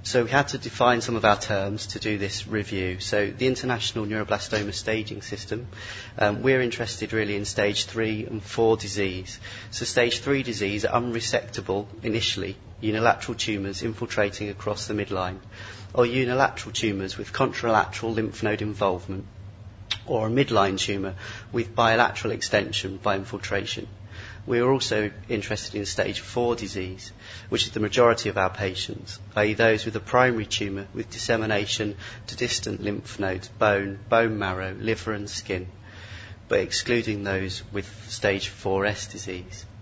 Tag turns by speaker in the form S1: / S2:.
S1: So we had to define some of our terms to do this review. So the International Neuroblastoma Staging System, we're interested really in stage 3 and 4 disease. So stage 3 disease are unresectable initially, unilateral tumours infiltrating across the midline, or unilateral tumours with contralateral lymph node involvement, or a midline tumour with bilateral extension by infiltration. We are also interested in stage 4 disease, which is the majority of our patients, i.e. those with a primary tumour with dissemination to distant lymph nodes, bone marrow, liver and skin, but excluding those with stage 4S disease.